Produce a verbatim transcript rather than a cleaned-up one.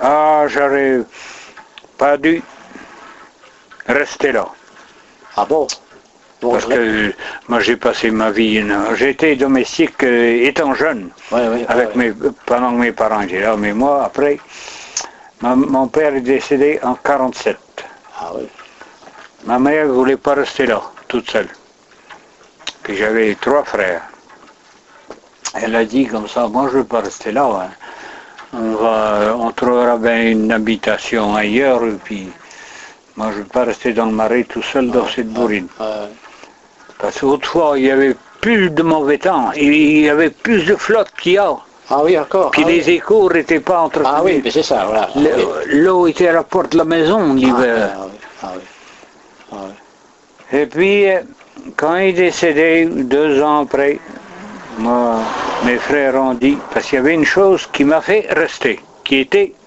Ah, j'aurais pas dû rester là. Ah bon, bon Parce je... que moi j'ai passé ma vie, j'ai été domestique euh, étant jeune, ouais, ouais, avec ouais. mes, pendant que mes parents étaient là, mais moi après, ma, mon père est décédé en quarante-sept. Ah oui. Ma mère ne voulait pas rester là, toute seule. Puis j'avais trois frères. Elle a dit comme ça, moi je ne veux pas rester là. Hein. On, va, on trouvera bien une habitation ailleurs, et puis moi je ne veux pas rester dans le marais tout seul dans Ouais, cette ouais, bourrine. ouais. Parce qu'autrefois il y avait plus de mauvais temps, il y avait plus de flotte qu'il y a. Ah oui, encore. Puis ah, les oui. échos n'étaient pas entretenus. Ah oui, mais c'est ça, voilà. L'eau était à la porte de la maison l'hiver. Ah, oui, ah oui. Ah oui. Et puis, quand il est décédé, deux ans après, moi, mes frères ont dit, parce qu'il y avait une chose qui m'a fait rester, qui était